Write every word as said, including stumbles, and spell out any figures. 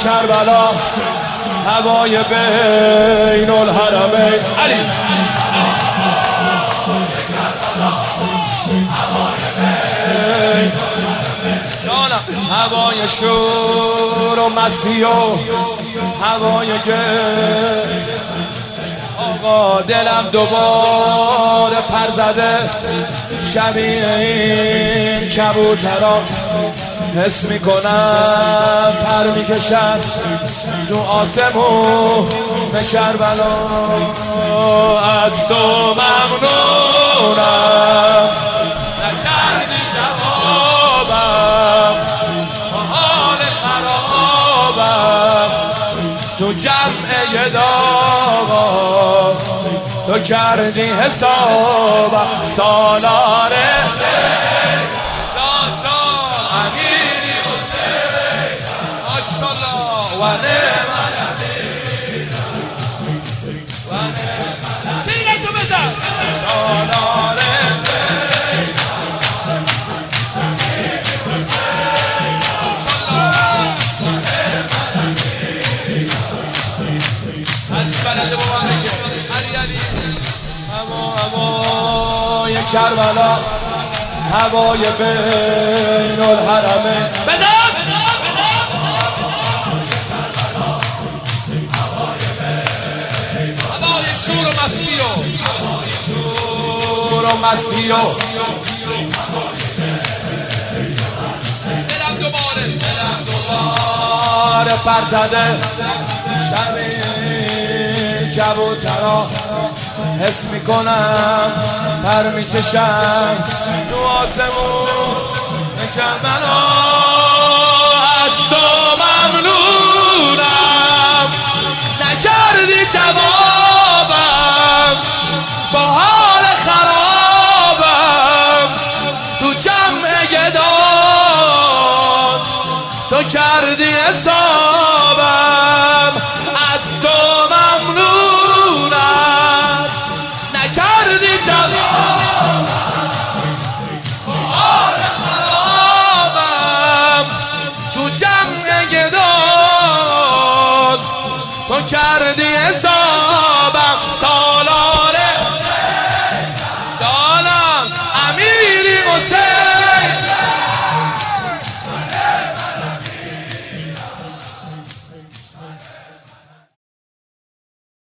کربلا هوای بین الحرمین علی هوای شور و مستی و هوای گل آقا دلم دوباره پر زده شبیه این کبوترا حس میکنم پر میکشن تو آسمون به کربلا از تو ممنونم نکردی جوابم حال خرابم تو جمع داغا تو کردی حسابم سالاره داتا امیری حسین ماشالله و نعم سینه تو بزن سالاره هوای کربلا هوای بین الحرمین بزن هوای شور و مستی و شور و مستی و دلم دوباره دلم دوباره پر زده شبیه کبوترا حس میکنم پر میکشم تو آسمون کربلا از تو ممنونم نکردی جوابم با حال خرابم تو جمع گدان تو کردی حسابم از تو